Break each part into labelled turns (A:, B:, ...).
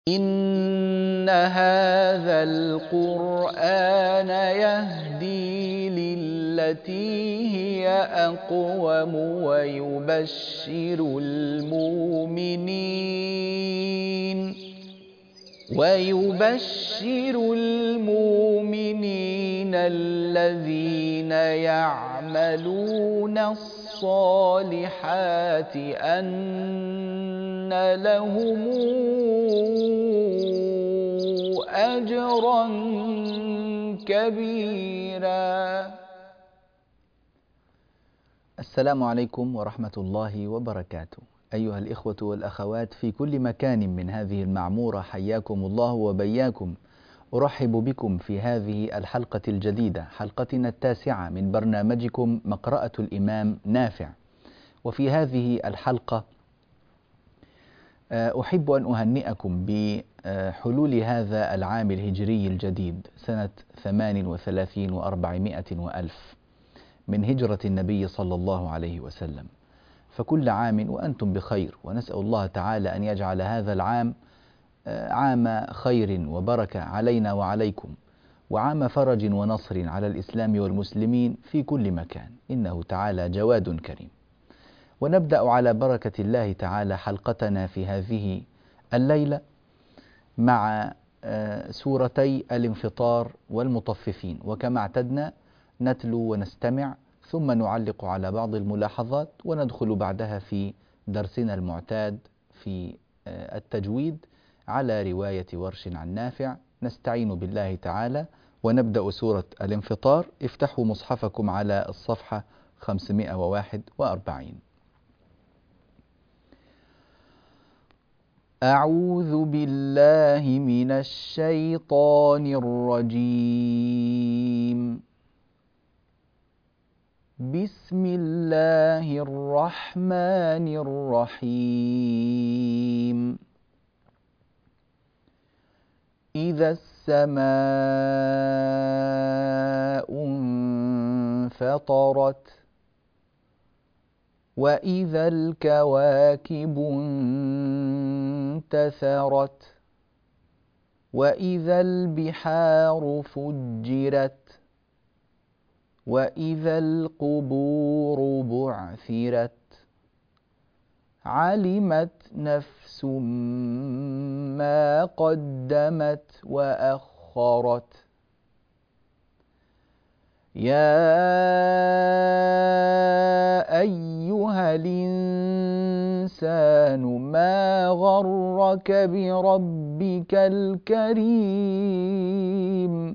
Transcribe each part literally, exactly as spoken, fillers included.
A: إن هذا القرآن يهدي للتي هي أقوم ويبشر المؤمنين ويبشر المؤمنين الذين يعملون الصالحات أن لهم أجرا كبيرا. السلام عليكم ورحمة الله وبركاته. أيها الإخوة والأخوات في كل مكان من هذه المعمورة، حياكم الله وبياكم. أرحب بكم في هذه الحلقة الجديدة، حلقتنا التاسعة من برنامجكم مقرأة الإمام نافع. وفي هذه الحلقة أحب أن أهنئكم بحلول هذا العام الهجري الجديد، سنة ثمان وثلاثين وأربعمائة وألف من هجرة النبي صلى الله عليه وسلم. فكل عام وأنتم بخير، ونسأل الله تعالى أن يجعل هذا العام عام خير وبركة علينا وعليكم، وعام فرج ونصر على الإسلام والمسلمين في كل مكان، إنه تعالى جواد كريم. ونبدأ على بركة الله تعالى حلقتنا في هذه الليلة مع سورتي الانفطار والمطففين، وكما اعتدنا نتلو ونستمع ثم نعلق على بعض الملاحظات، وندخل بعدها في درسنا المعتاد في التجويد على رواية ورش عن نافع. نستعين بالله تعالى ونبدأ سورة الانفطار. افتحوا مصحفكم على الصفحة خمسمائة وواحد وأربعين. أعوذ بالله من الشيطان الرجيم. بسم الله الرحمن الرحيم. إذا السماء انفطرت وإذا الكواكب انتثرت وإذا البحار فجرت وإذا القبور بعثرت علمت نفس ما قدمت وأخرت. يا أيها الإنسان ما غرك بربك الكريم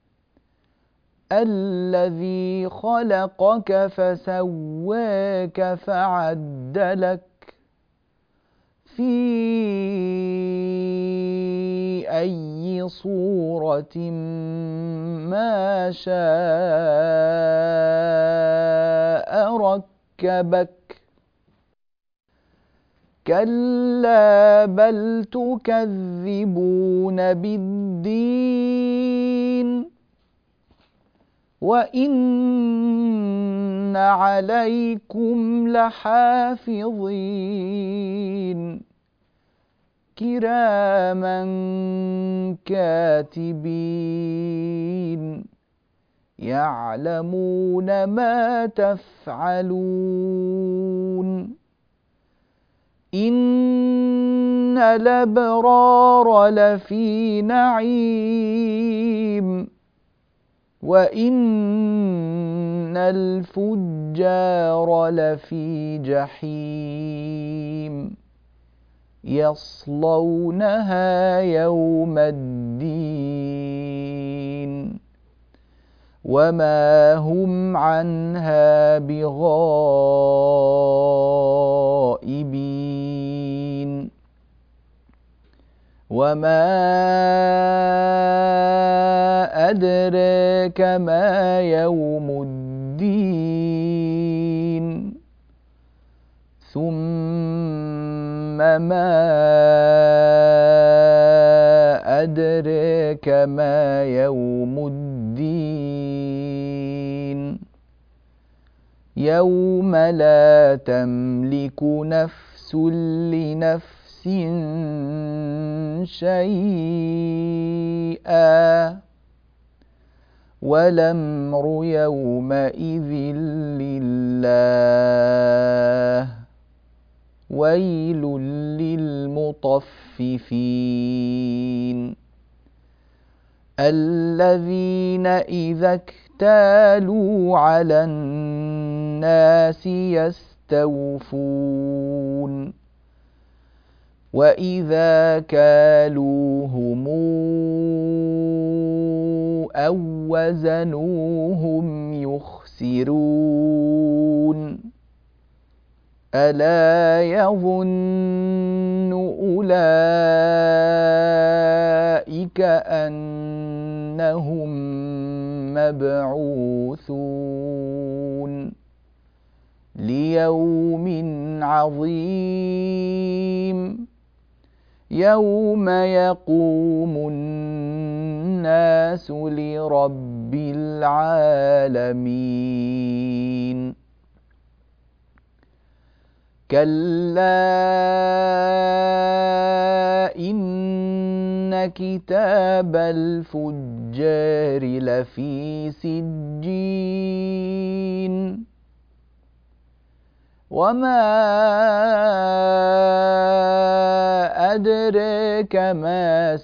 A: الذي خلقك فسواك فعدلك في أي صورة ما شاء ركبك. كلا بل تكذبون بالدين وإن عليكم لحافظين كراما كاتبين يعلمون ما تفعلون. إن الأبرار لفي نعيم وإن الفجار لفي جحيم يصلونها يوم الدين وما هم عنها بغائبين. وما أدراك ما يوم الدين ثم ما أدراك ما يوم الدين يوم لا تملك نفس لنفس نفس شيئا والأمر يومئذ لله ويل للمطففين الذين إذا اكتالوا على الناس يستوفون وإذا كالوهم أو وزنوهم يخسرون ألا يظن أولئك أنهم مبعوثون ليوم عظيم يوم يقوم الناس لرب العالمين كلا إن كتاب الفجار لفي سجين وما أدريك ما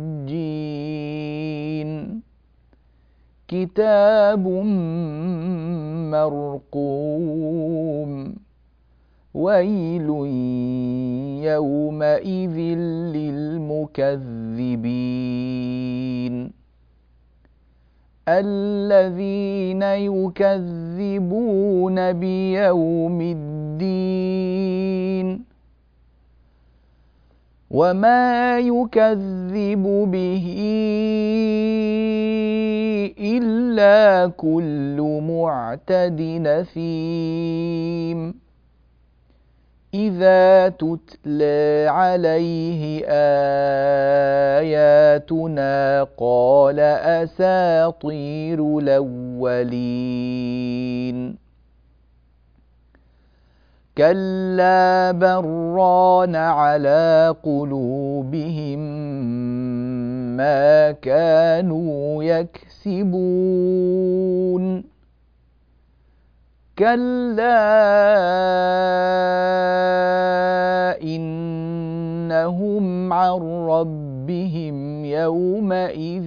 A: سجين كتاب مرقوم ويل يومئذ للمكذبين الذين يكذبون بيوم الدين وما يكذب به إلا كل معتد أثيم إذا تتلى عليه آياتنا قال أساطير الأولين كلا بران على قلوبهم ما كانوا يكسبون كلا إنهم عن ربهم يومئذ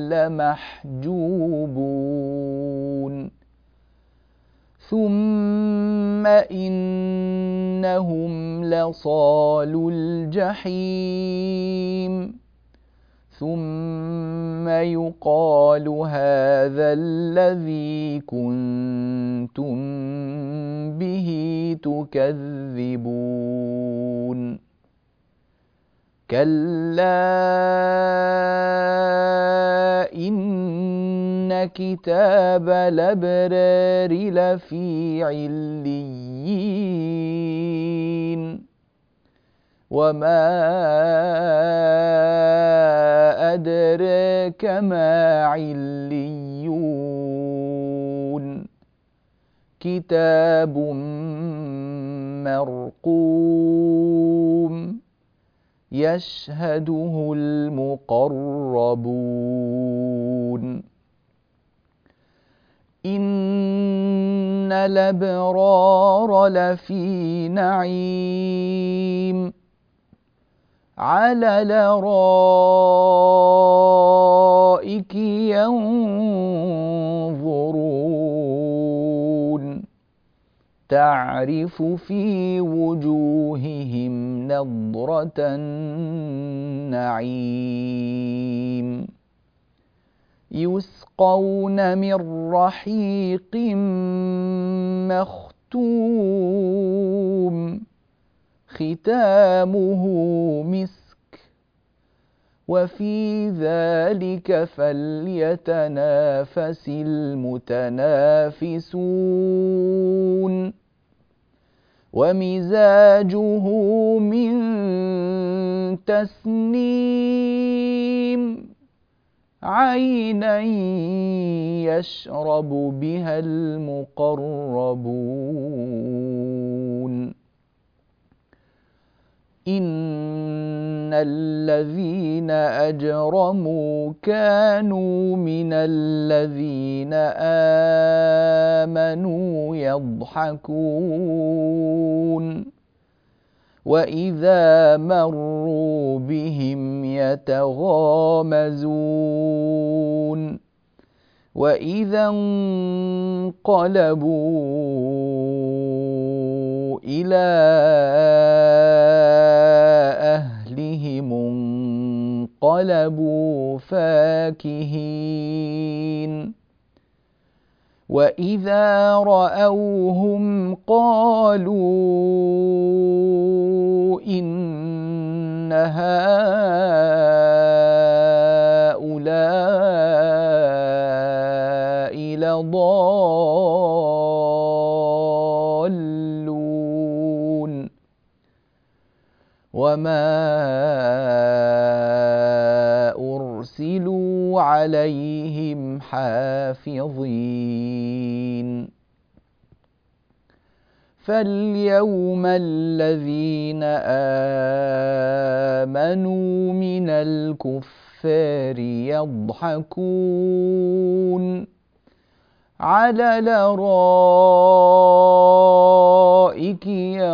A: لمحجوبون ثم إنهم لصالو الجحيم ثم يقال هذا الذي كنتم به تكذبون كلا إن كتاب الأبرار لفي عليين وما أدريك ما عليون كتاب مرقوم يشهده المقربون إن الأبرار لفي نعيم على الأرائك ينظرون تعرف في وجوههم نضرة النعيم يسقون من رحيق مختوم ختامه مسك وفي ذلك فليتنافس المتنافسون ومزاجه من تسنيم عينا يشرب بها المقربون إن الذين أجرموا كانوا من الذين آمنوا يضحكون وإذا مروا بهم يتغامزون وإذا انقلبوا إلى أهلهم انقلبوا فاكهين وإذا رأوهم قالوا إن هؤلاء لضالون وما أرسلوا عليهم حافظين فاليوم الذين آمنوا من الكفار يضحكون على الأرائك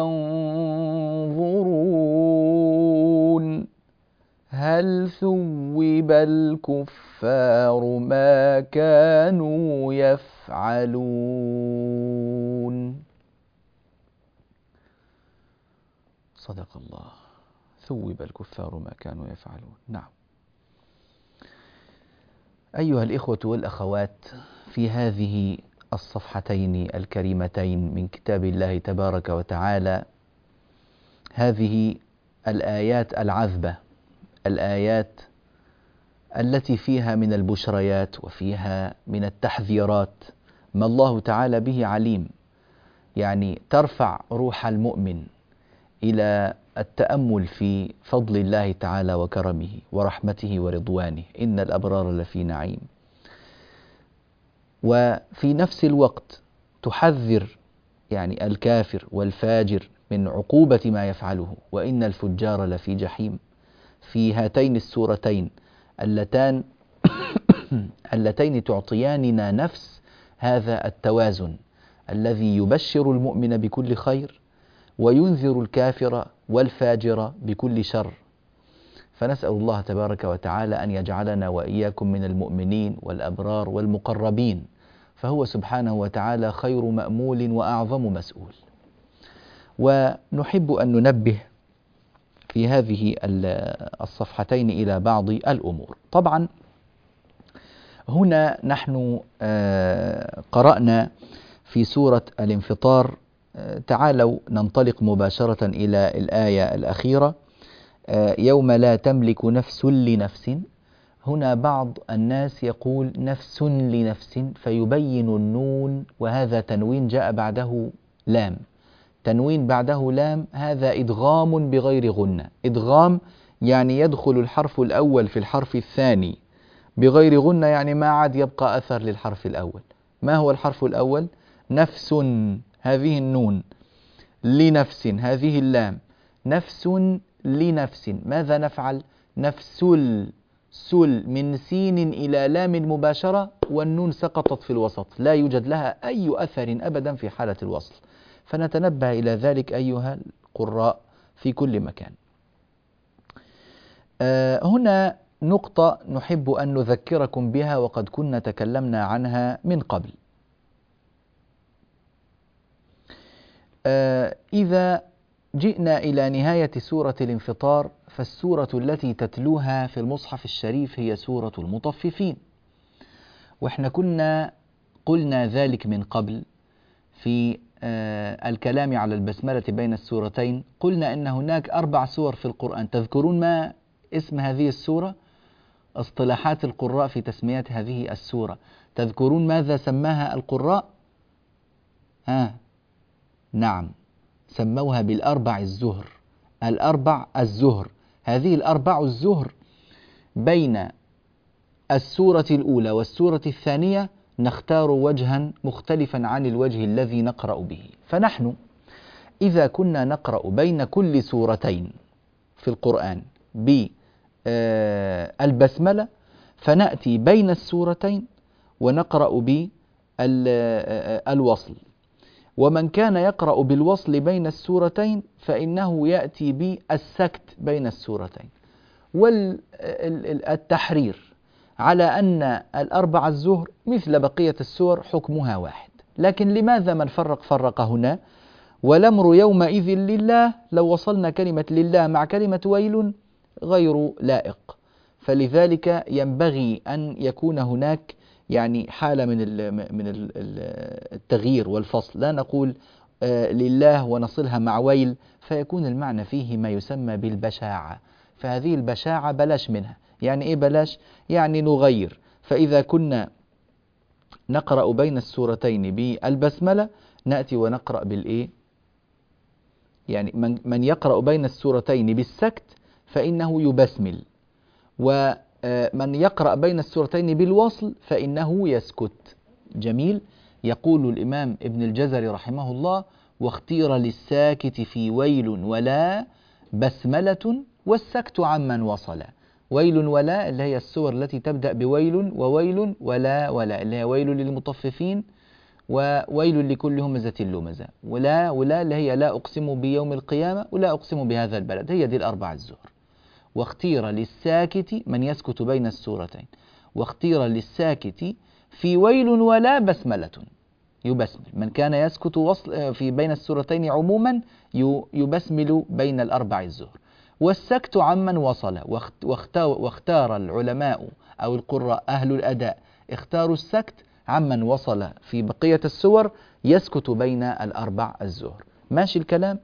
A: ينظرون هل ثوب الكفار ما كانوا يفعلون. صدق الله. ثوب الكفار ما كانوا يفعلون. نعم. أيها الإخوة والأخوات، في هذه الصفحتين الكريمتين من كتاب الله تبارك وتعالى هذه الآيات العذبة، الآيات التي فيها من البشريات وفيها من التحذيرات ما الله تعالى به عليم، يعني ترفع روح المؤمن إلى التأمل في فضل الله تعالى وكرمه ورحمته ورضوانه. إن الأبرار لفي نعيم. وفي نفس الوقت تحذر يعني الكافر والفاجر من عقوبة ما يفعله، وإن الفجار لفي جحيم. في هاتين السورتين اللتان اللتين تعطياننا نفس هذا التوازن الذي يبشر المؤمن بكل خير وينذر الكافر والفاجر بكل شر. فنسأل الله تبارك وتعالى أن يجعلنا وإياكم من المؤمنين والأبرار والمقربين، فهو سبحانه وتعالى خير مأمول وأعظم مسؤول. ونحب أن ننبه في هذه الصفحتين إلى بعض الأمور. طبعا هنا نحن قرأنا في سورة الانفطار. تعالوا ننطلق مباشرة إلى الآية الأخيرة، يوم لا تملك نفس لنفس. هنا بعض الناس يقول نفس لنفس فيبين النون، وهذا تنوين جاء بعده لام. تنوين بعده لام هذا إدغام بغير غنة. إدغام يعني يدخل الحرف الأول في الحرف الثاني بغير غنة، يعني ما عاد يبقى أثر للحرف الأول. ما هو الحرف الأول؟ نفس، هذه النون، لنفس هذه اللام، نفس لنفس. ماذا نفعل؟ نفسل، سل من سين إلى لام مباشرة، والنون سقطت في الوسط، لا يوجد لها أي أثر أبدا في حالة الوصل. فنتنبه إلى ذلك أيها القراء في كل مكان. آه هنا نقطة نحب أن نذكركم بها وقد كنا تكلمنا عنها من قبل. آه إذا جئنا إلى نهاية سورة الانفطار، فالسورة التي تتلوها في المصحف الشريف هي سورة المطففين، وإحنا كنا قلنا ذلك من قبل في آه الكلام على البسملة بين السورتين. قلنا أن هناك أربع سور في القرآن. تذكرون ما اسم هذه السورة؟ اصطلاحات القراء في تسمية هذه السورة. تذكرون ماذا سماها القراء؟ ها نعم، سموها بالأربع الزهر. الأربع الزهر، هذه الأربع الزهر بين السورة الأولى والسورة الثانية نختار وجها مختلفا عن الوجه الذي نقرأ به. فنحن إذا كنا نقرأ بين كل سورتين في القرآن بالبسملة فنأتي بين السورتين ونقرأ بالوصل، ومن كان يقرأ بالوصل بين السورتين فإنه يأتي بالسكت بين السورتين. والتحرير على أن الأربع الزهر مثل بقية السور حكمها واحد، لكن لماذا من فرق فرق هنا؟ والأمر يومئذ لله، لو وصلنا كلمة لله مع كلمة ويل غير لائق، فلذلك ينبغي أن يكون هناك يعني حالة من من التغيير والفصل، لا نقول لله ونصلها مع ويل فيكون المعنى فيه ما يسمى بالبشاعة، فهذه البشاعة بلاش منها. يعني إيه بلاش؟ يعني نغير، فإذا كنا نقرأ بين السورتين بالبسملة نأتي ونقرأ بالإيه؟ يعني من, من يقرأ بين السورتين بالسكت فإنه يبسمل، ومن يقرأ بين السورتين بالوصل فإنه يسكت. جميل. يقول الإمام ابن الجزري رحمه الله: واختير للساكت في ويل ولا بسملة والسكت عمن وصل. ويل ولا اللي هي السور التي تبدأ بويل، وويل ولا ولا اللي هي ويل للمطففين وويل لكل همزة لمزة، ولا ولا اللي هي لا أقسم بيوم القيامة ولا أقسم بهذا البلد. هي دي الأربع الزهر. واختير للساكت من يسكت بين السورتين، واختير للساكت في ويل ولا بسملة يبسمل. من كان يسكت وصل في بين السورتين عموما يبسمل بين الأربع الزهر. والسكت عمن وصل، واختار العلماء أو القراء أهل الأداء اختاروا السكت عمن وصل في بقية السور يسكت بين الأربع الزهر. ماشي الكلام؟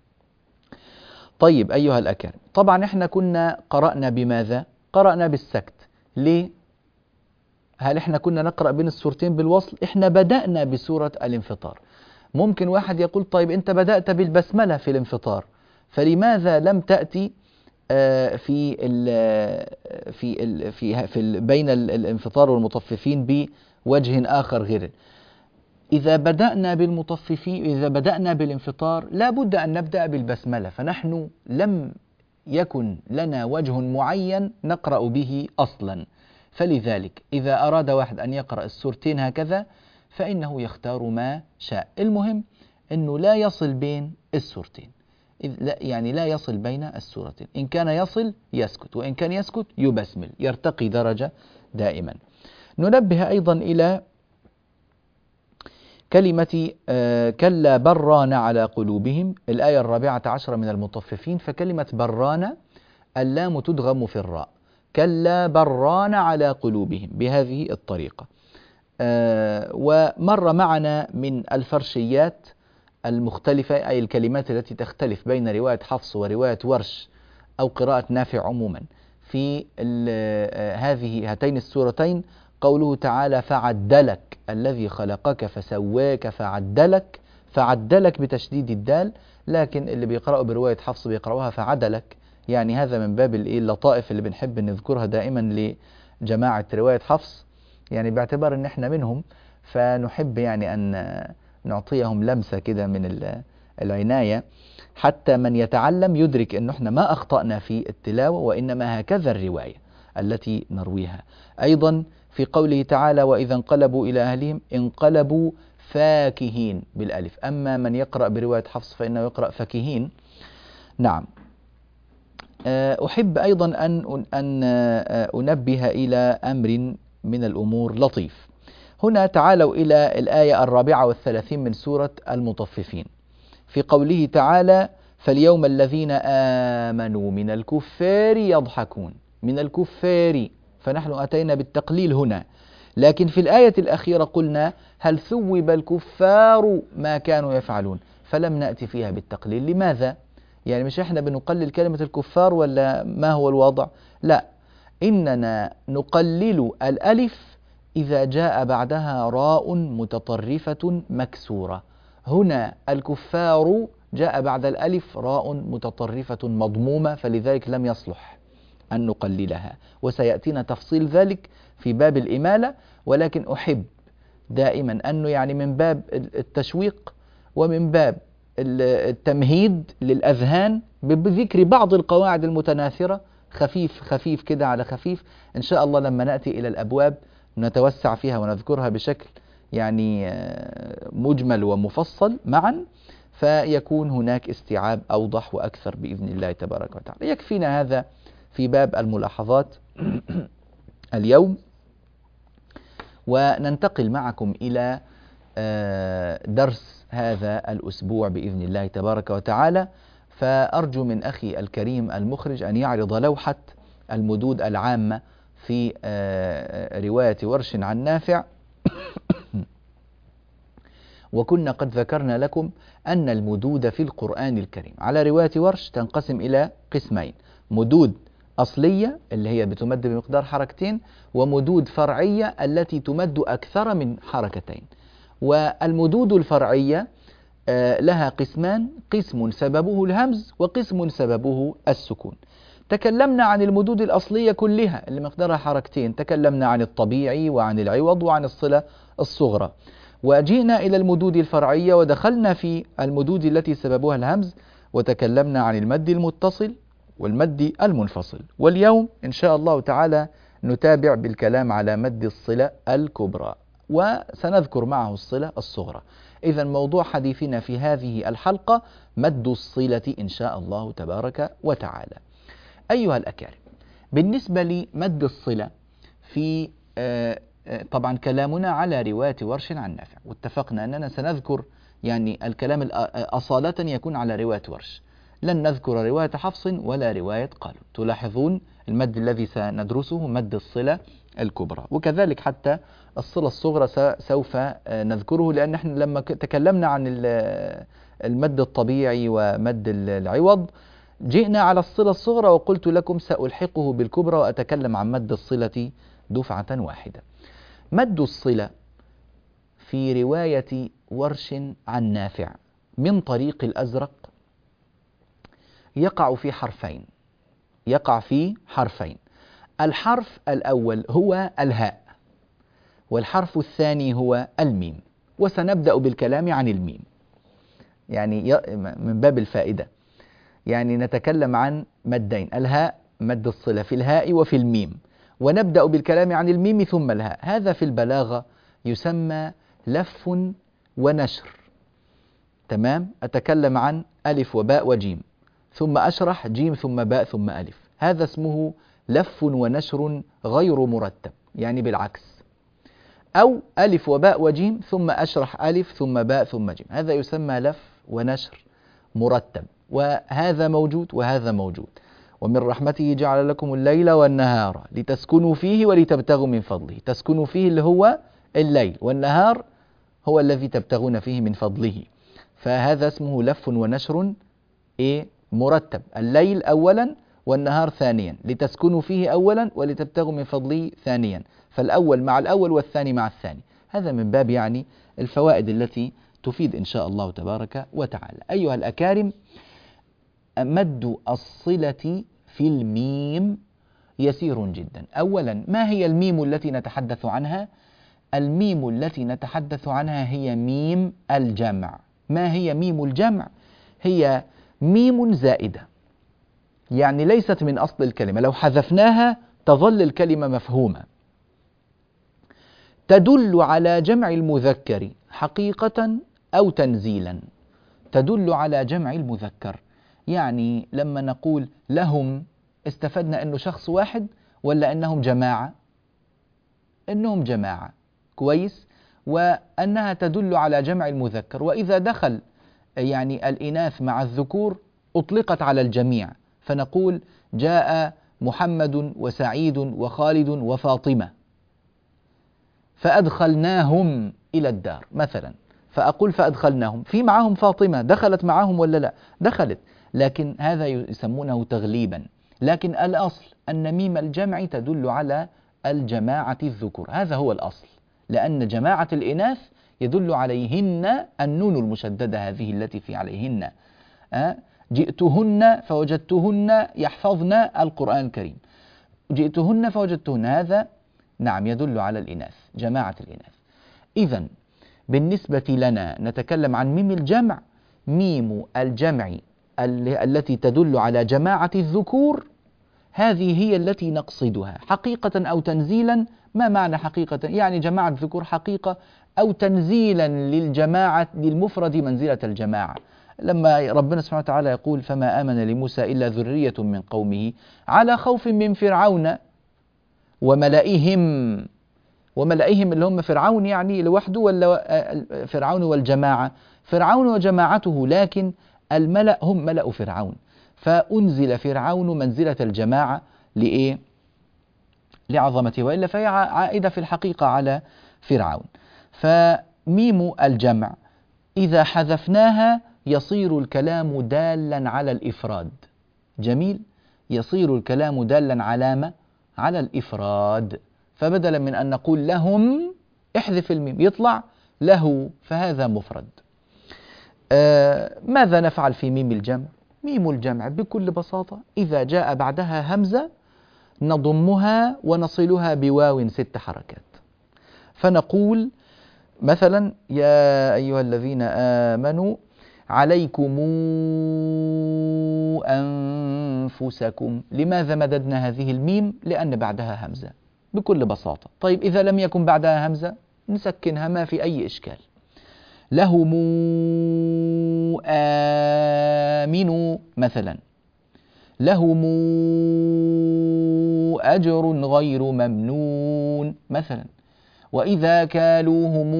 A: طيب أيها الأكارم، طبعا احنا كنا قرأنا بماذا؟ قرأنا بالسكت. ليه؟ هل احنا كنا نقرأ بين السورتين بالوصل؟ احنا بدأنا بسورة الانفطار. ممكن واحد يقول طيب انت بدأت بالبسملة في الانفطار، فلماذا لم تأتي في ال في ال في في بين الانفطار والمطففين بوجه آخر غير؟ إذا بدأنا بالمطففين إذا بدأنا بالانفطار لا بد أن نبدأ بالبسملة، فنحن لم يكن لنا وجه معين نقرأ به أصلا، فلذلك إذا أراد واحد أن يقرأ السورتين هكذا فإنه يختار ما شاء. المهم أنه لا يصل بين السورتين، يعني لا يصل بين السورتين، إن كان يصل يسكت، وإن كان يسكت يبسمل، يرتقي درجة دائما. ننبه أيضا إلى كلمة كلا بران على قلوبهم، الآية الرابعة عشر من المطففين، فكلمة بران اللام تدغم في الراء، كلا بران على قلوبهم بهذه الطريقة. ومر معنا من الفرشيات المختلفة، أي الكلمات التي تختلف بين رواية حفص ورواية ورش أو قراءة نافع عموما في هذه هاتين السورتين، قوله تعالى فعدلك الذي خلقك فسواك فعدلك، فعدلك بتشديد الدال، لكن اللي بيقرأوا برواية حفص بيقرأوها فعدلك. يعني هذا من باب اللطائف اللي بنحب نذكرها دائما لجماعة رواية حفص، يعني باعتبار ان احنا منهم فنحب يعني ان نعطيهم لمسة كده من العناية، حتى من يتعلم يدرك ان احنا ما اخطأنا في التلاوة، وانما هكذا الرواية التي نرويها. ايضا في قوله تعالى وإذا انقلبوا إلى أهلهم انقلبوا فاكهين بالألف، أما من يقرأ برواية حفص فإنه يقرأ فاكهين. نعم. أحب أيضا أن أن أنبه إلى أمر من الأمور لطيف. هنا تعالوا إلى الآية الرابعة والثلاثين من سورة المطففين، في قوله تعالى فاليوم الذين آمنوا من الكفار يضحكون، من الكفار، فنحن أتينا بالتقليل هنا، لكن في الآية الأخيرة قلنا هل ثوب الكفار ما كانوا يفعلون، فلم نأتي فيها بالتقليل. لماذا؟ يعني مش احنا بنقلل كلمة الكفار ولا ما هو الوضع؟ لا، إننا نقلل الألف إذا جاء بعدها راء متطرفة مكسورة. هنا الكفار جاء بعد الألف راء متطرفة مضمومة، فلذلك لم يصلح أن نقللها، وسيأتينا تفصيل ذلك في باب الإمالة. ولكن أحب دائما أنه يعني من باب التشويق ومن باب التمهيد للأذهان بذكر بعض القواعد المتناثرة خفيف خفيف كده على خفيف. إن شاء الله لما نأتي إلى الأبواب نتوسع فيها ونذكرها بشكل يعني مجمل ومفصل معا، فيكون هناك استيعاب أوضح وأكثر بإذن الله تبارك وتعالى. يكفينا هذا في باب الملاحظات اليوم، وننتقل معكم إلى درس هذا الأسبوع بإذن الله تبارك وتعالى. فأرجو من أخي الكريم المخرج أن يعرض لوحة المدود العامة في رواية ورش عن نافع. وكنا قد ذكرنا لكم أن المدود في القرآن الكريم على رواية ورش تنقسم إلى قسمين: مدود أصلية اللي هي بتمد بمقدار حركتين، ومدود فرعية التي تمد أكثر من حركتين. والمدود الفرعية لها قسمان: قسم سببه الهمز وقسم سببه السكون. تكلمنا عن المدود الأصلية كلها اللي مقدارها حركتين، تكلمنا عن الطبيعي وعن العوض وعن الصلة الصغرى، وجئنا إلى المدود الفرعية ودخلنا في المدود التي سببها الهمز، وتكلمنا عن المد المتصل والمد المنفصل. واليوم إن شاء الله تعالى نتابع بالكلام على مد الصلة الكبرى، وسنذكر معه الصلة الصغرى. إذا موضوع حديثنا في هذه الحلقة مد الصلة إن شاء الله تبارك وتعالى. أيها الأكارم، بالنسبة لمد الصلة في آه طبعا كلامنا على رواية ورش عن نافع، واتفقنا أننا سنذكر يعني الكلام أصالة يكون على رواية ورش، لن نذكر رواية حفص ولا رواية قالون. تلاحظون المد الذي سندرسه مد الصلة الكبرى، وكذلك حتى الصلة الصغرى سوف نذكره، لأن احنا لما تكلمنا عن المد الطبيعي ومد العوض جئنا على الصلة الصغرى وقلت لكم سألحقه بالكبرى وأتكلم عن مد الصلة دفعة واحدة. مد الصلة في رواية ورش عن نافع من طريق الأزرق يقع في حرفين يقع في حرفين الحرف الأول هو الهاء، والحرف الثاني هو الميم. وسنبدأ بالكلام عن الميم يعني من باب الفائدة، يعني نتكلم عن مدين: الهاء، مد الصلة في الهاء وفي الميم، ونبدأ بالكلام عن الميم ثم الهاء. هذا في البلاغة يسمى لف ونشر. تمام؟ أتكلم عن ألف وباء وجيم، ثم أشرح جيم ثم باء ثم ألف. هذا اسمه لف ونشر غير مرتب، يعني بالعكس. أو ألف وباء وجيم ثم أشرح ألف ثم باء ثم جيم، هذا يسمى لف ونشر مرتب، وهذا موجود وهذا موجود. ومن رحمته جعل لكم الليل والنهار لتسكنوا فيه ولتبتغوا من فضله. تسكنوا فيه اللي هو الليل، والنهار هو الذي تبتغون فيه من فضله. فهذا اسمه لف ونشر إيه مرتب: الليل أولا والنهار ثانيا، لتسكنوا فيه أولا ولتبتغوا من فضله ثانيا. فالأول مع الأول والثاني مع الثاني. هذا من باب يعني الفوائد التي تفيد إن شاء الله تبارك وتعالى. أيها الأكارم، مد الصلة في الميم يسير جدا. أولا، ما هي الميم التي نتحدث عنها؟ الميم التي نتحدث عنها هي ميم الجمع. ما هي ميم الجمع؟ هي ميم زائدة، يعني ليست من أصل الكلمة، لو حذفناها تظل الكلمة مفهومة. تدل على جمع المذكر حقيقة أو تنزيلا. تدل على جمع المذكر، يعني لما نقول لهم استفدنا أنه شخص واحد ولا أنهم جماعة؟ أنهم جماعة، كويس. وأنها تدل على جمع المذكر، وإذا دخل يعني الإناث مع الذكور أطلقت على الجميع، فنقول جاء محمد وسعيد وخالد وفاطمة فأدخلناهم إلى الدار مثلا، فأقول فأدخلناهم، في معهم فاطمة، دخلت معهم ولا لا؟ دخلت، لكن هذا يسمونه تغليبا. لكن الأصل أن ميم الجمع تدل على الجماعة الذكور، هذا هو الأصل، لأن جماعة الإناث يدل عليهن النون المشددة هذه التي في عليهن. أه؟ جئتهن فوجدتهن يحفظن القرآن الكريم، جئتهن فوجدتهن، هذا نعم يدل على الإناث، جماعة الإناث. إذن بالنسبة لنا نتكلم عن ميم الجمع، ميم الجمع التي تدل على جماعة الذكور هذه هي التي نقصدها حقيقة أو تنزيلا. ما معنى حقيقة؟ يعني جماعة الذكور حقيقة، أو تنزيلا للجماعة للمفرد منزلة الجماعة. لما ربنا سبحانه وتعالى يقول فما آمن لموسى إلا ذرية من قومه على خوف من فرعون وملئهم. وملئهم اللي هم فرعون يعني لوحده ولا فرعون والجماعة؟ فرعون وجماعته، لكن الملأ هم ملأ فرعون، فأنزل فرعون منزلة الجماعة لإيه؟ لعظمته، وإلا فهي عائدة في الحقيقة على فرعون. فميم الجمع إذا حذفناها يصير الكلام دالا على الإفراد. جميل، يصير الكلام دالا على ما؟ على الإفراد. فبدلا من أن نقول لهم احذف الميم يطلع له، فهذا مفرد. آه ماذا نفعل في ميم الجمع؟ ميم الجمع بكل بساطة إذا جاء بعدها همزة نضمها ونصلها بواو ست حركات. فنقول مثلا يا أيها الذين آمنوا عليكم أنفسكم. لماذا مددنا هذه الميم؟ لأن بعدها همزة بكل بساطة. طيب إذا لم يكن بعدها همزة نسكنها، ما في أي إشكال. لهم آمنوا مثلا، لهم أجر غير ممنون مثلا. وإذا كالوهم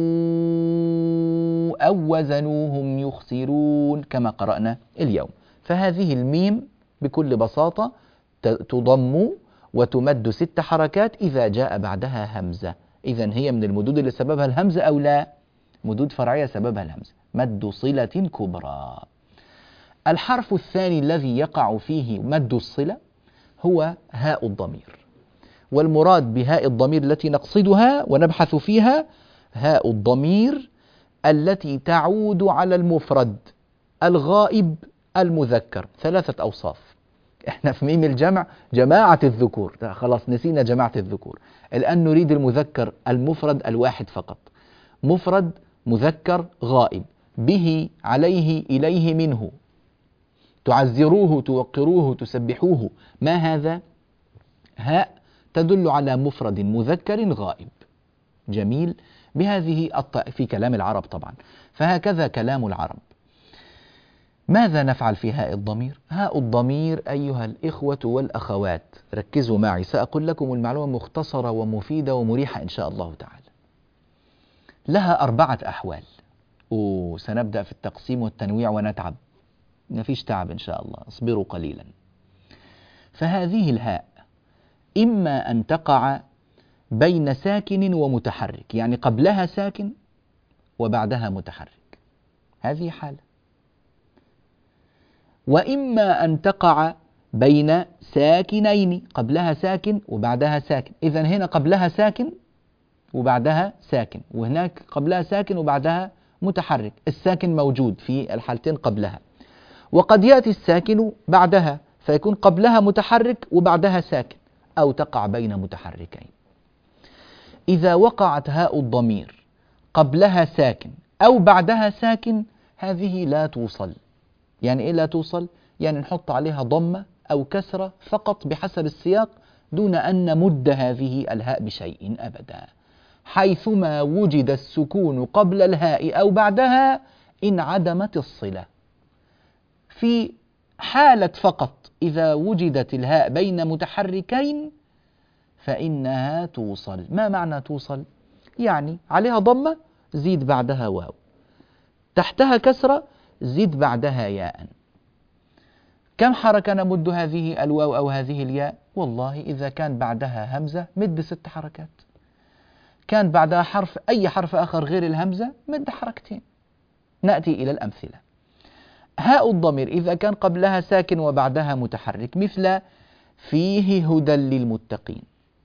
A: أو وزنوهم يخسرون كما قرأنا اليوم. فهذه الميم بكل بساطة تضم وتمد ست حركات إذا جاء بعدها همزة. إذن هي من المدود اللي سببها الهمزة أو لا؟ مدود فرعية سببها الهمزة، مد صلة كبرى. الحرف الثاني الذي يقع فيه مد الصلة هو هاء الضمير، والمراد بهاء الضمير التي نقصدها ونبحث فيها هاء الضمير التي تعود على المفرد الغائب المذكر. ثلاثة أوصاف. احنا في ميم الجمع جماعة الذكور، خلاص نسينا جماعة الذكور، الآن نريد المذكر المفرد الواحد فقط. مفرد مذكر غائب، به عليه إليه منه، تعزروه توقروه تسبحوه. ما هذا؟ هاء تدل على مفرد مذكر غائب. جميل، بهذه الط... في كلام العرب طبعا، فهكذا كلام العرب. ماذا نفعل في هاء الضمير؟ هاء الضمير أيها الإخوة والأخوات ركزوا معي، سأقول لكم المعلومة مختصرة ومفيدة ومريحة إن شاء الله تعالى. لها أربعة أحوال، وسنبدأ في التقسيم والتنويع ونتعب، ما فيش تعب إن شاء الله، اصبروا قليلا. فهذه الهاء إما أن تقع بين ساكن ومتحرك، يعني قبلها ساكن وبعدها متحرك، هذه حالة. وإما أن تقع بين ساكنين، قبلها ساكن وبعدها ساكن. إذن هنا قبلها ساكن وبعدها ساكن، وهناك قبلها ساكن وبعدها متحرك. الساكن موجود في الحالتين قبلها، وقد يأتي الساكن بعدها فيكون قبلها متحرك وبعدها ساكن، أو تقع بين متحركين. إذا وقعت هاء الضمير قبلها ساكن أو بعدها ساكن هذه لا توصل. يعني إيه لا توصل؟ يعني نحط عليها ضمة أو كسرة فقط بحسب السياق، دون أن نمد هذه الهاء بشيء أبدا. حيثما وجد السكون قبل الهاء أو بعدها انعدمت الصلة. في حالة فقط إذا وجدت الهاء بين متحركين فإنها توصل. ما معنى توصل؟ يعني عليها ضمة زيد بعدها واو، تحتها كسرة زيد بعدها ياء. كم حركة نمد هذه الواو أو هذه الياء؟ والله إذا كان بعدها همزة مد ست حركات، كان بعدها حرف أي حرف آخر غير الهمزة مد حركتين. نأتي إلى الأمثلة. هاء الضمير إذا كان قبلها ساكن وبعدها متحرك، مثل فيه هدى للمتقين،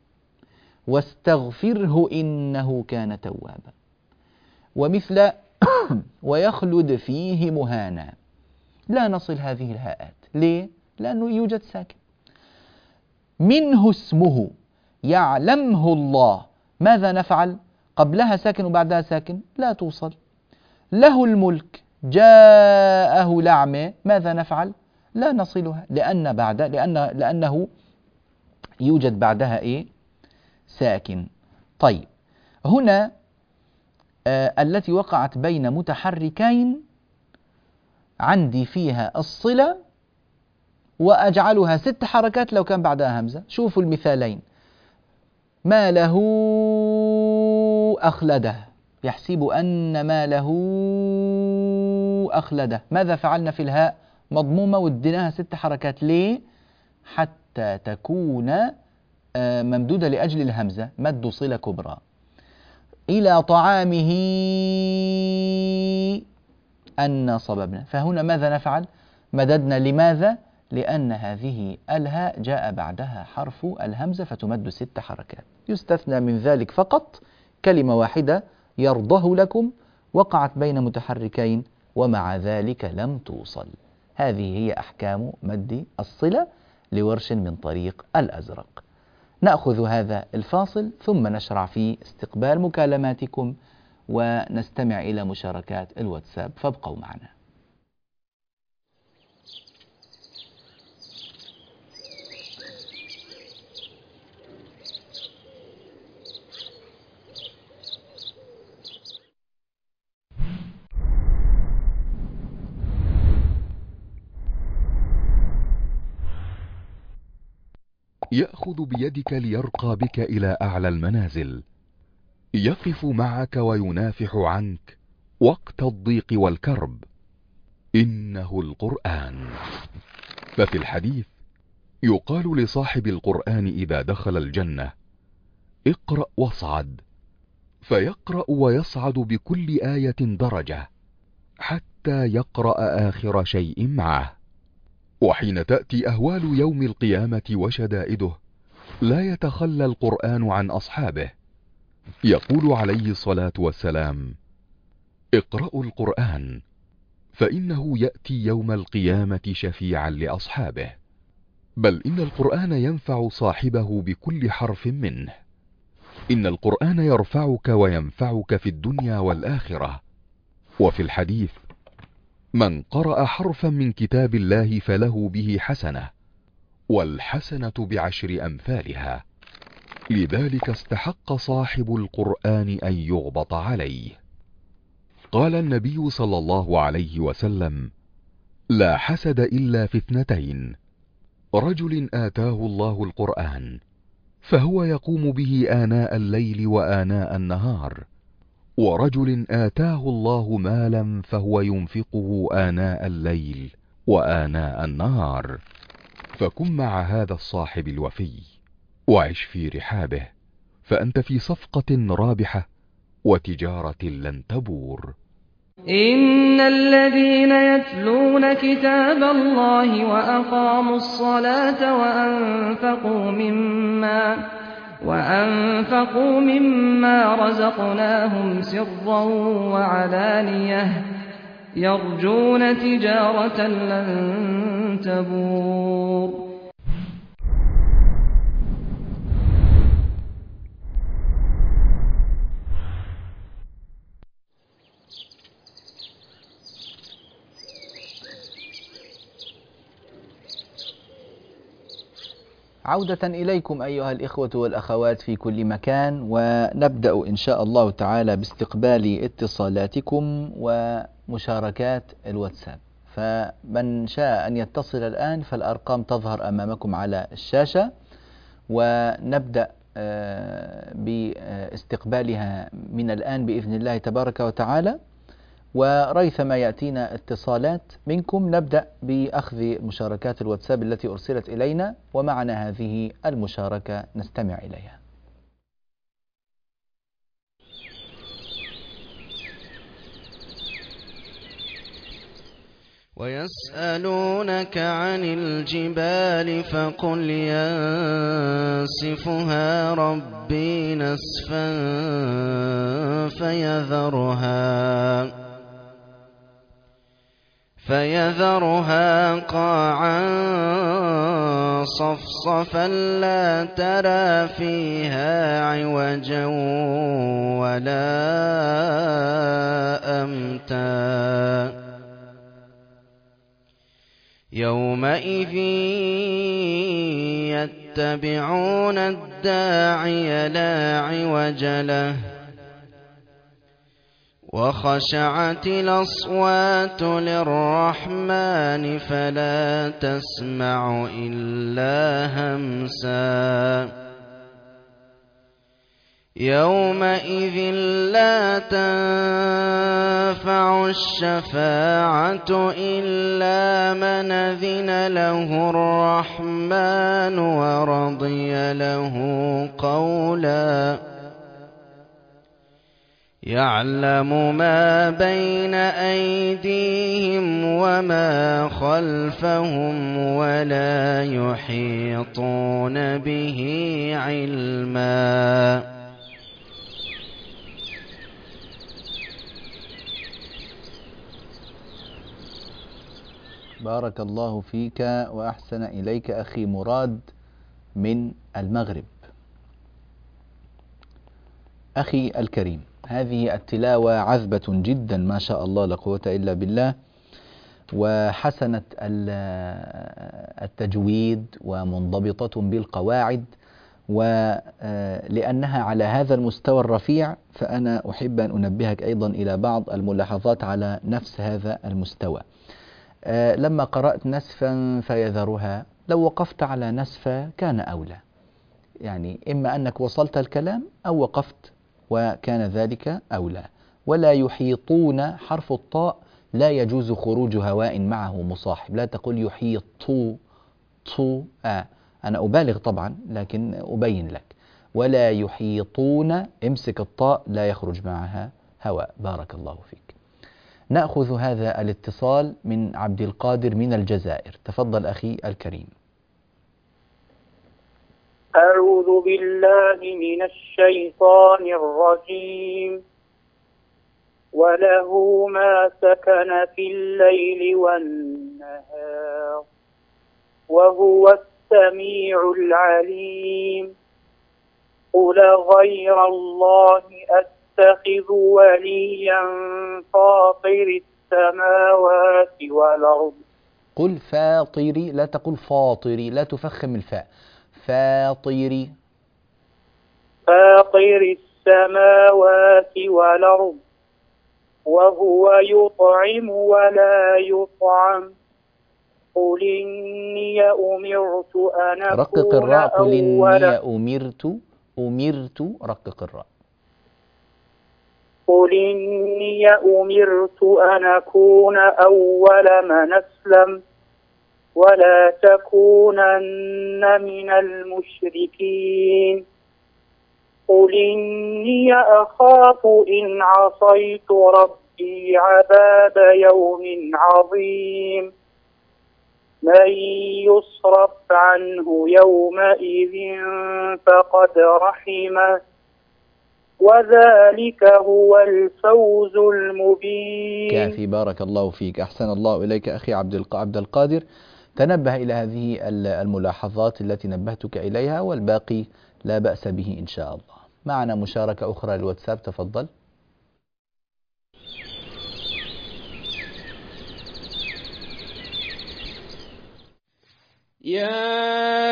A: واستغفره إنه كان توابا، ومثل ويخلد فيه مهانا. لا نصل هذه الهاءات. ليه؟ لأنه يوجد ساكن. منه اسمه يعلمه الله، ماذا نفعل؟ قبلها ساكن وبعدها ساكن، لا توصل. له الملك جاءه الأعمى ماذا نفعل؟ لا نصلها، لأن بعد لأن لأنه يوجد بعدها إيه؟ ساكن. طيب هنا آه التي وقعت بين متحركين عندي فيها الصلة وأجعلها ست حركات لو كان بعدها همزة. شوفوا المثالين: ما له أخلده، يحسب أن ما له أخلده. ماذا فعلنا في الهاء؟ مضمومة واديناها ست حركات. ليه؟ حتى تكون ممدودة لأجل الهمزة، مد صلة كبرى. إلى طعامه أن صببنا، فهنا ماذا نفعل؟ مددنا. لماذا؟ لأن هذه الهاء جاء بعدها حرف الهمزة فتمد ست حركات. يستثنى من ذلك فقط كلمة واحدة: يرضه لكم، وقعت بين متحركين ومع ذلك لم توصل. هذه هي أحكام مد الصلة لورش من طريق الأزرق. نأخذ هذا الفاصل ثم نشرع في استقبال مكالماتكم ونستمع إلى مشاركات الواتساب، فابقوا معنا.
B: يأخذ بيدك ليرقى بك إلى أعلى المنازل، يقف معك وينافح عنك وقت الضيق والكرب، إنه القرآن. ففي الحديث يقال لصاحب القرآن إذا دخل الجنة: اقرأ واصعد، فيقرأ ويصعد بكل آية درجة حتى يقرأ آخر شيء معه. وحين تأتي أهوال يوم القيامة وشدائده لا يتخلى القرآن عن أصحابه، يقول عليه الصلاة والسلام: اقرأوا القرآن فإنه يأتي يوم القيامة شفيعا لأصحابه. بل إن القرآن ينفع صاحبه بكل حرف منه. إن القرآن يرفعك وينفعك في الدنيا والآخرة. وفي الحديث: من قرأ حرفا من كتاب الله فله به حسنة، والحسنة بعشر أمثالها. لذلك استحق صاحب القرآن أن يغبط عليه. قال النبي صلى الله عليه وسلم: لا حسد إلا في اثنتين: رجل آتاه الله القرآن فهو يقوم به آناء الليل وآناء النهار، ورجل آتاه الله مالا فهو ينفقه آناء الليل وآناء النهار. فكن مع هذا الصاحب الوفي وعش في رحابه، فأنت في صفقة رابحة وتجارة لن تبور.
C: إن الذين يتلون كتاب الله وأقاموا الصلاة وأنفقوا مما وأنفقوا مما رزقناهم سرا وعلانية يرجون تجارة لن تبور.
A: عودة إليكم أيها الإخوة والأخوات في كل مكان، ونبدأ إن شاء الله تعالى باستقبال اتصالاتكم ومشاركات الواتساب. فمن شاء أن يتصل الآن فالأرقام تظهر أمامكم على الشاشة، ونبدأ باستقبالها من الآن بإذن الله تبارك وتعالى. وريثما يأتينا اتصالات منكم نبدأ بأخذ مشاركات الواتساب التي أرسلت إلينا، ومعنا هذه المشاركة نستمع إليها.
D: ويسألونك عن الجبال فقل ينسفها ربي نسفا فيذرها فيذرها قاعا صفصفا لا ترى فيها عوجا ولا أمتا يومئذ يتبعون الداعي لا عوج له وخشعت الأصوات للرحمن فلا تسمع إلا همسا يومئذ لا تنفع الشفاعة إلا من أذن له الرحمن ورضي له قولا يعلم ما بين أيديهم وما خلفهم ولا يحيطون به علما
A: بارك الله فيك وأحسن إليك أخي مراد من المغرب. أخي الكريم، هذه التلاوة عذبة جدا ما شاء الله لا قوة إلا بالله، وحسنة التجويد ومنضبطة بالقواعد، ولأنها على هذا المستوى الرفيع فأنا أحب أن أنبهك أيضا إلى بعض الملاحظات على نفس هذا المستوى. لما قرأت نسفا فيذرها، لو وقفت على نسفة كان أولى، يعني إما أنك وصلت الكلام أو وقفت وكان ذلك أولى. ولا يحيطون، حرف الطاء لا يجوز خروج هواء معه مصاحب، لا تقول يحيط طو آه. أنا أبالغ طبعا لكن أبين لك. ولا يحيطون، امسك الطاء لا يخرج معها هواء. بارك الله فيك. نأخذ هذا الاتصال من عبد القادر من الجزائر. تفضل أخي الكريم.
E: أعوذ بالله من الشيطان الرجيم. وله ما سكن في الليل والنهار وهو السميع العليم. قل غير الله أتخذ وليا فاطر السماوات والأرض.
A: قل فاطري، لا تقل فاطري، لا تفخم الفاء. فاطري
E: فاطر السماوات والأرض وهو يطعم ولا يطعم. قل إني أمرت أن
A: رقق
E: أكون
A: الراء. قل
E: أول
A: إني أمرت أمرت رقق الراء.
E: قل إني أمرت أن أكون أول من أسلم ولا تكونن من المشركين. قل إني أخاف إن عصيت ربي عذاب يوم عظيم. من يصرف عنه يومئذ فقد رحمه وذلك هو الفوز المبين.
A: كافي. بارك الله فيك. أحسن الله إليك أخي عبد القادر. تنبه إلى هذه الملاحظات التي نبهتك إليها، والباقي لا بأس به إن شاء الله. معنا مشاركة أخرى للواتساب. تفضل.
F: يا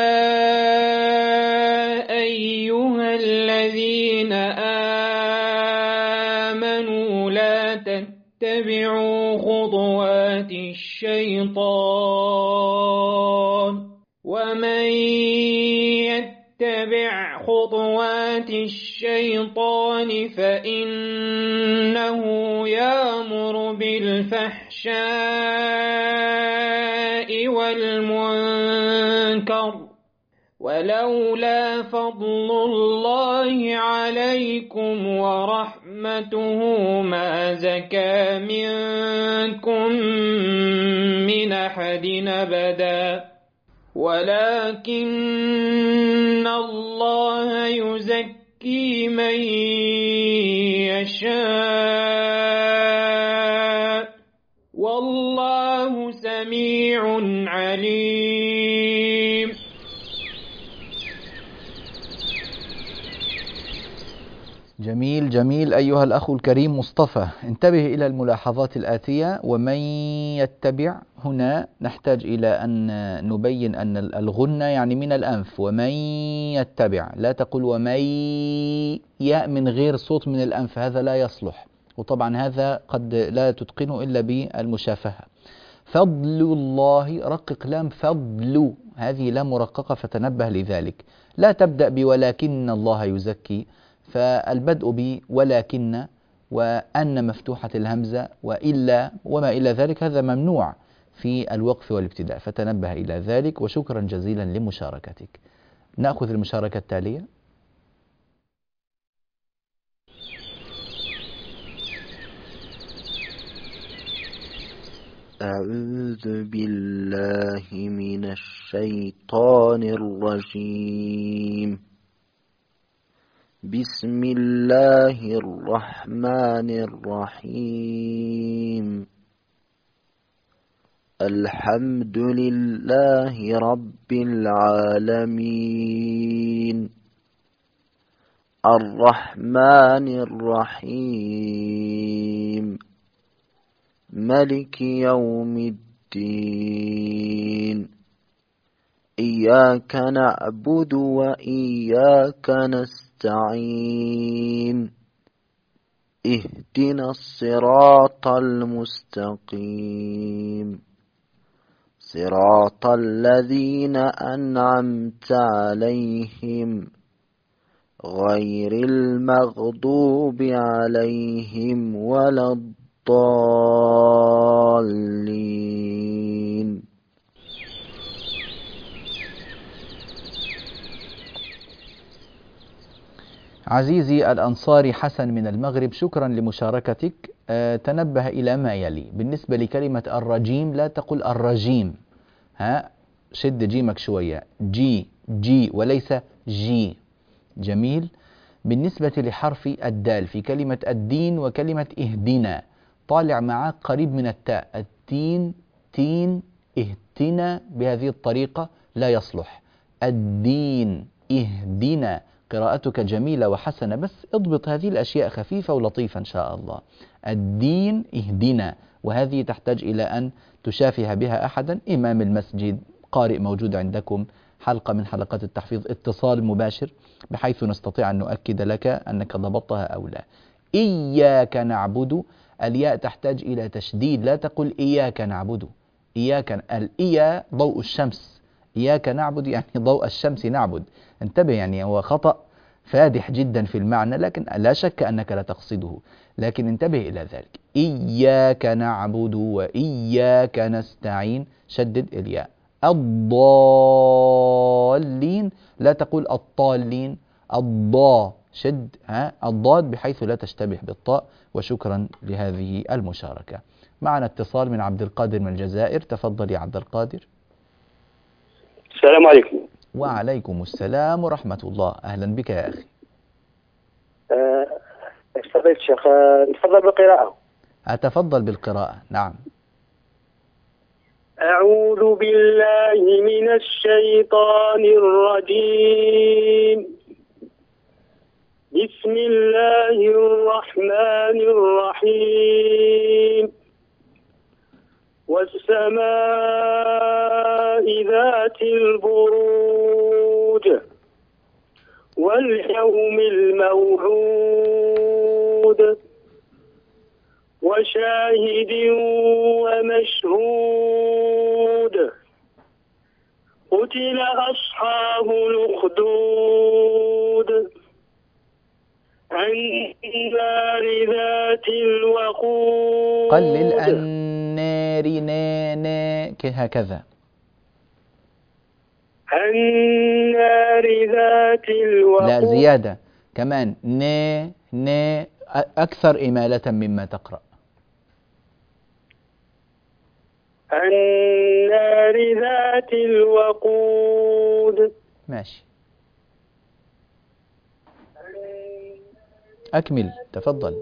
F: أيها الذين آمنوا لا تتبعوا خطوات الشيطان ومن يتبع خطوات الشيطان فإنه يأمر بالفحشاء والمنكر ولولا فضل الله عليكم ورحمته ما زكى منكم من أحد أبدا ولكن الله يزكي من يشاء والله سميع عليم.
A: جميل جميل أيها الأخ الكريم مصطفى، انتبه إلى الملاحظات الآتية. ومن يتبع، هنا نحتاج إلى أن نبين أن الغنة يعني من الأنف. ومن يتبع، لا تقول ومن ياء من غير صوت من الأنف، هذا لا يصلح، وطبعا هذا قد لا تتقنه إلا بالمشافهة. فضل الله، رقق لام فضل، هذه لام مرققة فتنبه لذلك. لا تبدأ بولكن الله يزكي، فالبدء بولكن وأن مفتوحة الهمزة وإلا وما إلى ذلك هذا ممنوع في الوقف والابتداء، فتنبه إلى ذلك. وشكرا جزيلا لمشاركتك. نأخذ المشاركة التالية.
G: أعوذ بالله من الشيطان الرجيم. بسم الله الرحمن الرحيم. الحمد لله رب العالمين. الرحمن الرحيم. ملك يوم الدين. إياك نعبد وإياك نستعين. اهدنا الصراط المستقيم. صراط الذين أنعمت عليهم غير المغضوب عليهم ولا الضالين.
A: عزيزي الأنصاري حسن من المغرب، شكرا لمشاركتك. أه تنبه إلى ما يلي. بالنسبة لكلمة الرجيم لا تقل الرجيم، ها شد جيمك شوية، جي جي وليس جي. جميل. بالنسبة لحرف الدال في كلمة الدين وكلمة اهدنا، طالع معك قريب من التاء، التين تين اهدنا، بهذه الطريقة لا يصلح. الدين اهدنا، قراءتك جميلة وحسنة، بس اضبط هذه الأشياء خفيفة ولطيفة إن شاء الله. الدين اهدنا، وهذه تحتاج إلى أن تشافه بها أحدا، إمام المسجد، قارئ موجود عندكم، حلقة من حلقات التحفيظ، اتصال مباشر بحيث نستطيع أن نؤكد لك أنك ضبطتها أو لا. إياك نعبد، الياء تحتاج إلى تشديد، لا تقل إياك نعبد. إياك، الإيا ضوء الشمس، إياك نعبد يعني ضوء الشمس نعبد. انتبه، يعني هو خطأ فادح جدا في المعنى، لكن لا شك أنك لا تقصده، لكن انتبه إلى ذلك. إياك نعبد وإياك نستعين، شدد الياء. الضالين، لا تقول الطالين، الضاء شد ها الضاد بحيث لا تشتبه بالطاء. وشكرا لهذه المشاركة. معنا اتصال من عبد القادر من الجزائر، تفضل يا عبد القادر.
H: السلام عليكم.
A: وعليكم السلام ورحمة الله، أهلا بك يا أخي.
H: فضيلة الشيخ، نتفضل بالقراءة.
A: أتفضل بالقراءة، نعم.
E: أعوذ بالله من الشيطان الرجيم. بسم الله الرحمن الرحيم. والسماء ذات البروج واليوم الموعود وشاهد ومشهود. قتل أصحاب الأخدود النار ذات الوقود.
A: قلل النار نا نا هكذا.
E: النار ذات الوقود.
A: لا زيادة كمان، نا نا أكثر إمالة مما تقرأ.
E: النار ذات الوقود.
A: ماشي، أكمل تفضل.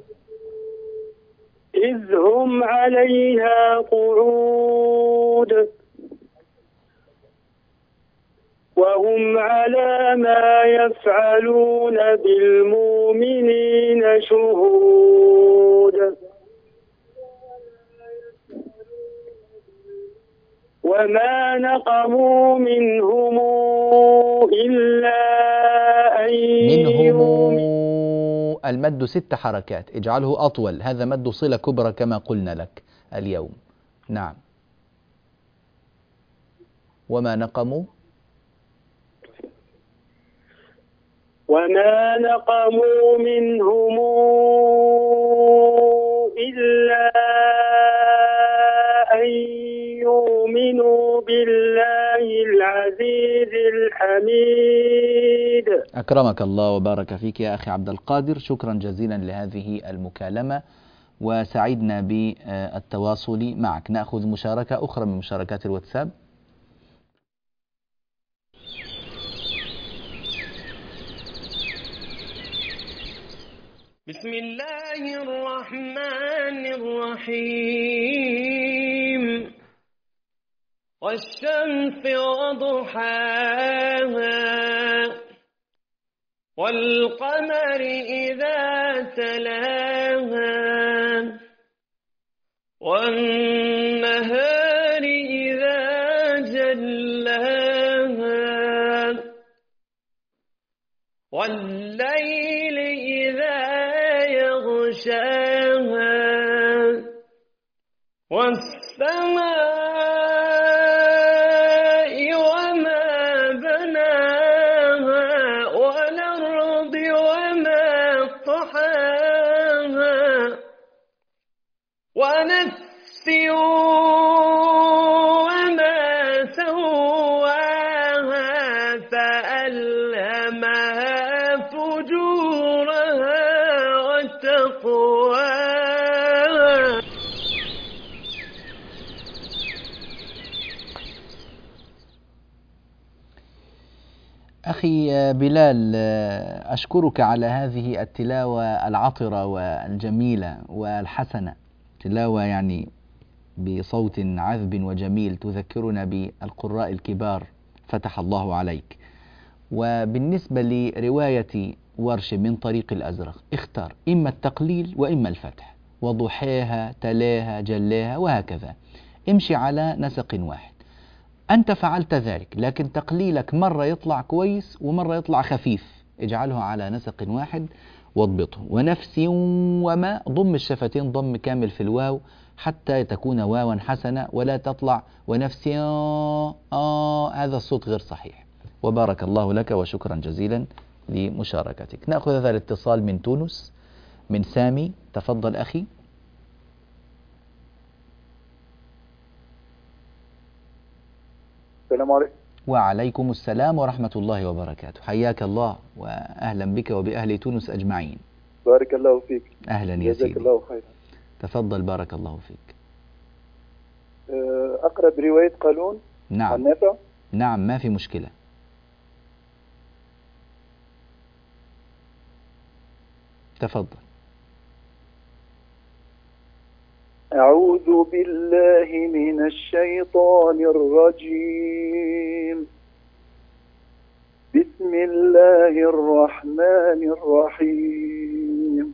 E: إذ هم عليها قعود وهم على ما يفعلون بالمؤمنين شهود وما نقموا منهم إلا أن
A: منهم المد ست حركات، اجعله أطول، هذا مد صلة كبرى كما قلنا لك اليوم. نعم. وما نقموا
E: وما نقموا منهم إلا أن يؤمنوا بالله العزيز الحميد.
A: أكرمك الله وبارك فيك يا أخي عبد القادر، شكرا جزيلا لهذه المكالمة وسعدنا بالتواصل معك. نأخذ مشاركة أخرى من مشاركات الواتساب.
F: بسم الله الرحمن الرحيم والشمس وضحاها والقمر إذا تلاها والنهار إذا جلاها والليل إذا يغشاها والسماء وما بناها والأرض وما طحاها ونفس وما سواها فألهمها فجورها وتقواها.
A: أخي بلال، أشكرك على هذه التلاوة العطرة والجميلة والحسنة، تلاوة يعني بصوت عذب وجميل تذكرنا بالقراء الكبار، فتح الله عليك. وبالنسبة لرواية ورش من طريق الأزرق، اختار إما التقليل وإما الفتح، وضحاها تلاها جلاها وهكذا، امشي على نسق واحد. أنت فعلت ذلك، لكن تقليلك مرة يطلع كويس ومرة يطلع خفيف، اجعله على نسق واحد واضبطه. ونفس وما، ضم الشفتين ضم كامل في الواو حتى تكون واوا حسنة، ولا تطلع ونفس آه، هذا الصوت غير صحيح. وبارك الله لك وشكرا جزيلا لمشاركتك. نأخذ هذا الاتصال من تونس من سامي. تفضل أخي.
I: السلام عليكم.
A: وعليكم السلام ورحمة الله وبركاته، حياك الله وأهلا بك وبأهل تونس أجمعين.
I: بارك الله فيك.
A: أهلا يا سيدي.
I: جزاك الله خيرا.
A: تفضل بارك الله فيك.
I: أقرأ برواية قالون.
A: نعم.
I: النافع.
A: نعم ما في مشكلة. تفضل.
I: أعوذ بالله من الشيطان الرجيم. بسم الله الرحمن الرحيم.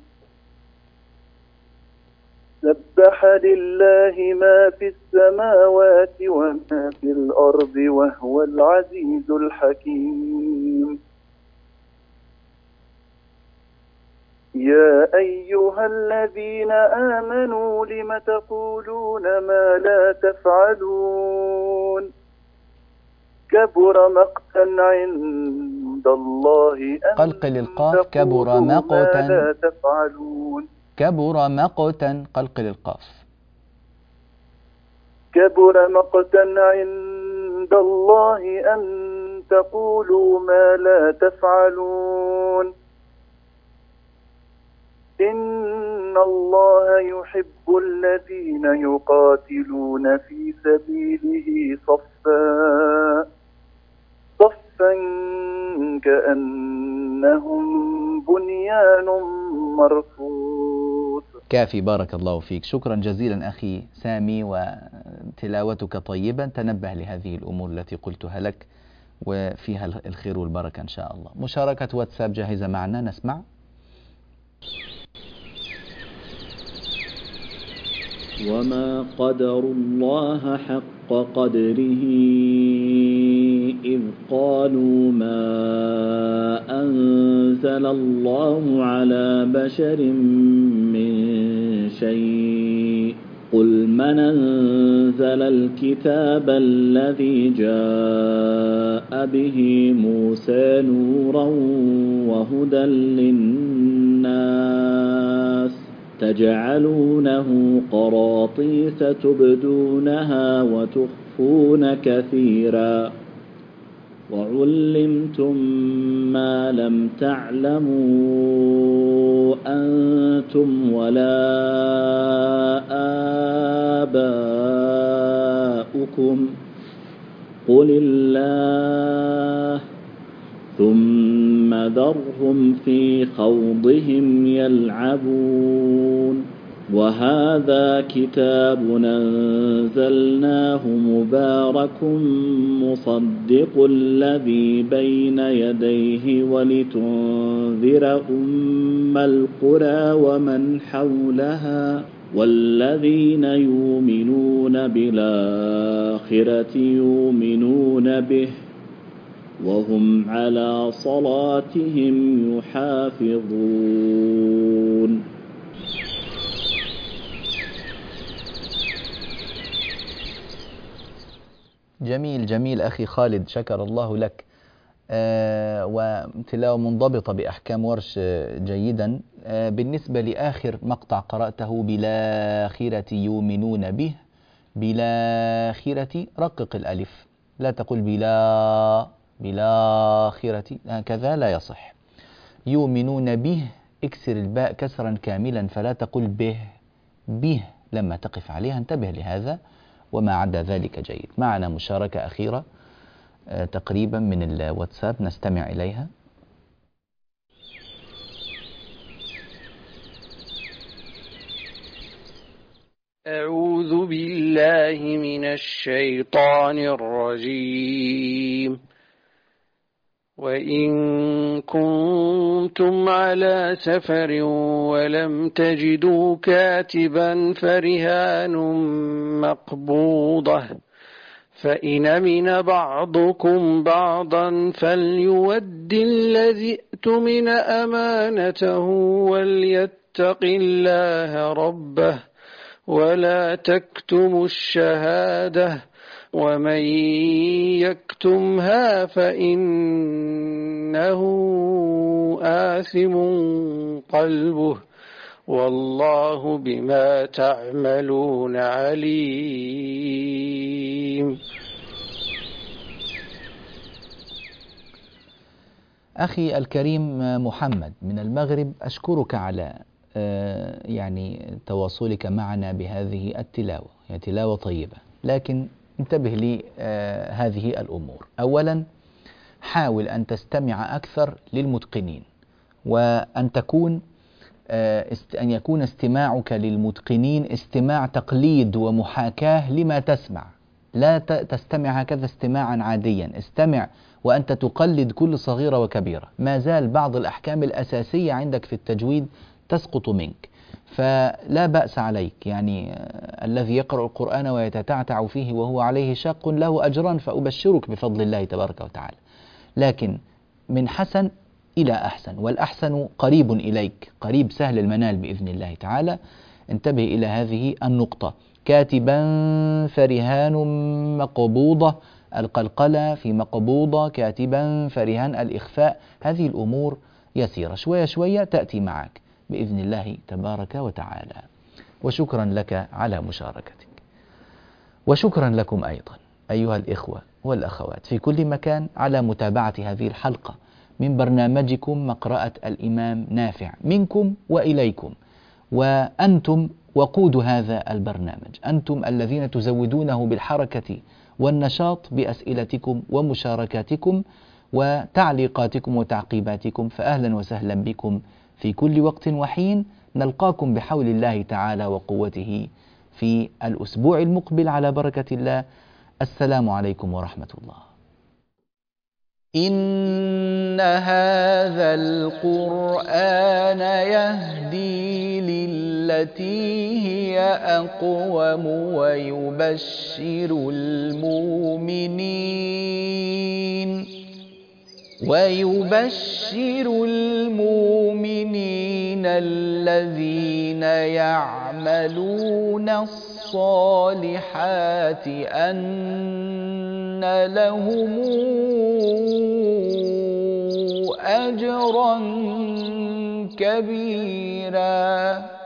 I: سبح لله ما في السماوات وما في الأرض وهو العزيز الحكيم. يا أيها الذين آمنوا لم تقولون ما لا تفعلون كبر مقتا عند الله أن
A: قلقل القاف. كبر مقتا
I: ما لا تفعلون.
A: كبر مقتا. قلقل القاف.
I: كبر مقتا عند الله أن تقولوا ما لا تفعلون إن الله يحب الذين يقاتلون في سبيله صفا صفا كأنهم بنيان مرصوص.
A: كافي بارك الله فيك. شكرا جزيلا أخي سامي، وتلاوتك طيبا. تنبه لهذه الأمور التي قلتها لك وفيها الخير والبركة إن شاء الله. مشاركة واتساب جاهزة معنا، نسمع.
J: وما قدروا الله حق قدره إذ قالوا ما أنزل الله على بشر من شيء قل من أنزل الكتاب الذي جاء به موسى نورا وهدى للناس تجعلونه قراطيس تبدونها وتخفون كثيرا وعلمتم ما لم تعلموا أنتم ولا آباؤكم قل الله ثم ذرهم في خوضهم يلعبون وهذا كتاب أنزلناه مبارك مصدق الذي بين يديه ولتنذر أم القرى ومن حولها والذين يؤمنون بالآخرة يؤمنون به وهم على صلاتهم يحافظون.
A: جميل جميل أخي خالد، شكر الله لك. آه وتلاوة منضبطة بأحكام ورش جيدا. آه بالنسبة لآخر مقطع قرأته بالآخرة يؤمنون به، بالآخرة رقق الألف، لا تقل بلا بالآخرة، هكذا لا يصح. يؤمنون به اكسر الباء كسرا كاملا، فلا تقل به به لما تقف عليها، انتبه لهذا. وما عدا ذلك جيد. معنا مشاركة أخيرة آه تقريبا من الواتساب، نستمع إليها.
F: أعوذ بالله من الشيطان الرجيم. وإن كنتم على سفر ولم تجدوا كاتبا فرهان مقبوضة فإن أمن بعضكم بعضا فليؤد الذي اؤتمن أمانته وليتق الله ربه ولا تكتموا الشهادة ومن يكتمها فإنه آثم قلبه والله بما تعملون عليم.
A: أخي الكريم محمد من المغرب، أشكرك على يعني تواصلك معنا بهذه التلاوة، هي تلاوة طيبة، لكن انتبه لي آه هذه الأمور. أولا، حاول أن تستمع أكثر للمتقنين، وأن تكون آه است أن يكون استماعك للمتقنين استماع تقليد ومحاكاة لما تسمع، لا تستمع هكذا استماعا عاديا، استمع وأنت تقلد كل صغيرة وكبيرة. ما زال بعض الأحكام الأساسية عندك في التجويد تسقط منك، فلا بأس عليك. يعني الذي يقرأ القرآن ويتتعتع فيه وهو عليه شاق له أجران، فأبشرك بفضل الله تبارك وتعالى. لكن من حسن إلى أحسن، والأحسن قريب إليك، قريب سهل المنال بإذن الله تعالى. انتبه إلى هذه النقطة. كاتبا فرهان مقبوضة، القلقلة في مقبوضة، كاتبا فرهان الإخفاء، هذه الأمور يسيرة، شوية شوية تأتي معك بإذن الله تبارك وتعالى. وشكرا لك على مشاركتك، وشكرا لكم أيضا أيها الإخوة والأخوات في كل مكان على متابعة هذه الحلقة من برنامجكم مقرأة الإمام نافع، منكم وإليكم، وأنتم وقود هذا البرنامج، أنتم الذين تزودونه بالحركة والنشاط بأسئلتكم ومشاركاتكم وتعليقاتكم وتعقيباتكم، فأهلا وسهلا بكم في كل وقت وحين. نلقاكم بحول الله تعالى وقوته في الأسبوع المقبل على بركة الله. السلام عليكم ورحمة الله. إن هذا القرآن يهدي للتي هي أقوم ويبشر المؤمنين ويبشر المؤمنين الذين يعملون الصالحات أن لهم أجرا كبيرا.